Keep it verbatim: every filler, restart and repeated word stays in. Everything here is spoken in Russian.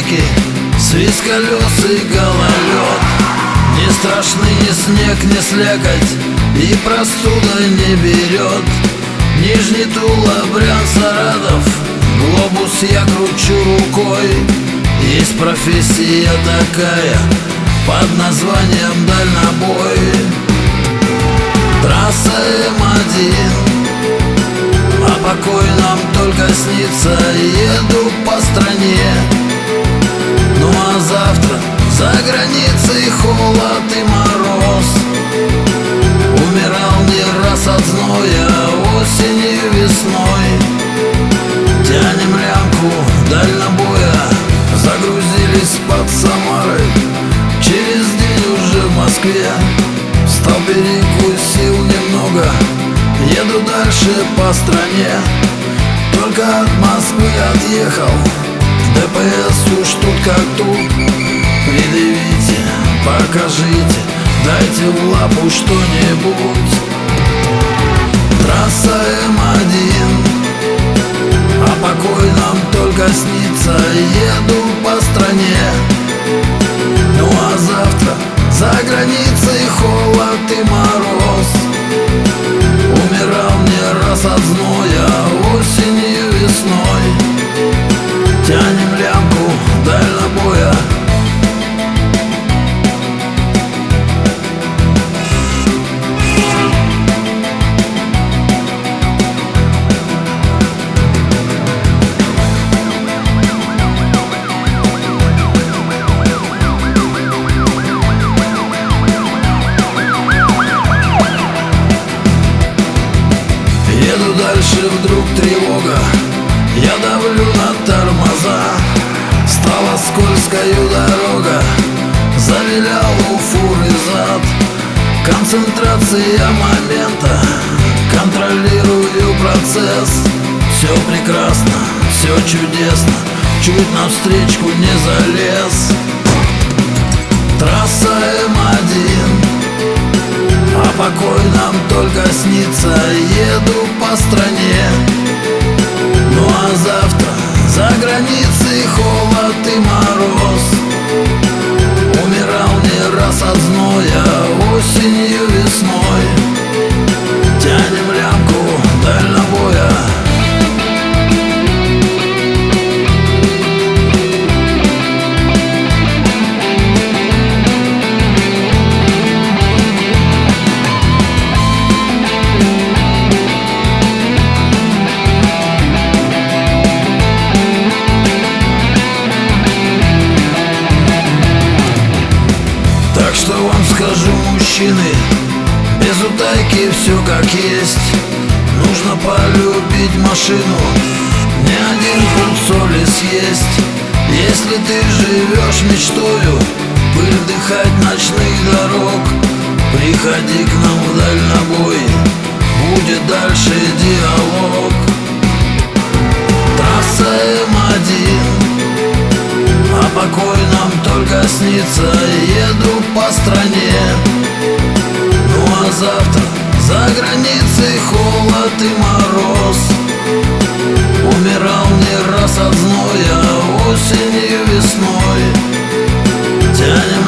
реки, свист колес и гололед. Не страшны ни снег, ни слякоть, и простуда не берет. Нижний Тула, Брянск, Саратов, глобус я кручу рукой. Есть профессия такая под названием дальнобой. Трасса эм один, а покой нам только снится. Еду по стране, ну а завтра за границей холод и мороз. Умирал не раз от зноя, осенью, весной. Тянем лямку дальнобоя, загрузились под Самарой. Через день уже в Москве, встал перекусил немного. Еду дальше по стране, только от Москвы отъехал. дэ пэ эс уж тут как тут. Предъявите, покажите, дайте в лапу что-нибудь. Трасса эм один, а покой нам только снится. Еду по стране, ну а завтра за границей холод и мороз. Умирал не раз от зноя, осенью, весной. Тянем лямку дальнобоя. Еду дальше, вдруг тревога, я давлю на тормоза. Стала скользкою дорога, завилял у фуры зад. Концентрация момента, контролирую процесс. Все прекрасно, все чудесно, чуть навстречку не залез. Трасса эм один, а покой нам только снится. Еду по стране, ну а завтра за границей холод и мороз. Умирал не раз от зноя, осенью, весной. Тянем лямку дальнобоя. Что вам скажу, мужчины, без утайки все как есть. Нужно полюбить машину, не один пуд соли съесть. Если ты живешь мечтою пыль вдыхать ночных дорог, приходи к нам в дальнобой, будет дальше диалог. Трасса эм один, а покой нам только снится. Еду по стране, ну а завтра за границей холод и мороз. Умирал не раз от зноя, осенью, весной. Тянем